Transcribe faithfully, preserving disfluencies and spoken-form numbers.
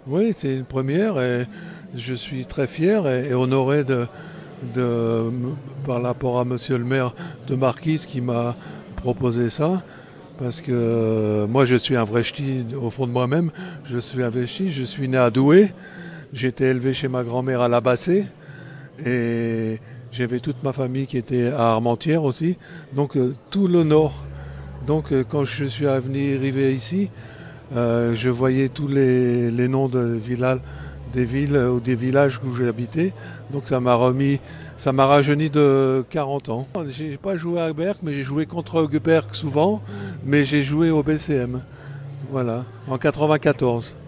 Oui, c'est une première et je suis très fier et, et honoré de, de, par rapport à monsieur le maire de Marquise qui m'a proposé ça. Parce que euh, moi je suis un vrai ch'ti au fond de moi-même, je suis un vrai ch'ti, je suis né à Douai, j'ai été élevé chez ma grand-mère à La Bassée et j'avais toute ma famille qui était à Armentières aussi, donc euh, tout le nord. Donc euh, quand je suis venu arriver ici, euh, je voyais tous les, les noms de villages, des villes euh, ou des villages où j'habitais. Donc ça m'a remis, ça m'a rajeuni de quarante ans. J'ai pas joué à Berck, mais j'ai joué contre Berck souvent, mais j'ai joué au B C M. Voilà, en quatre-vingt-quatorze.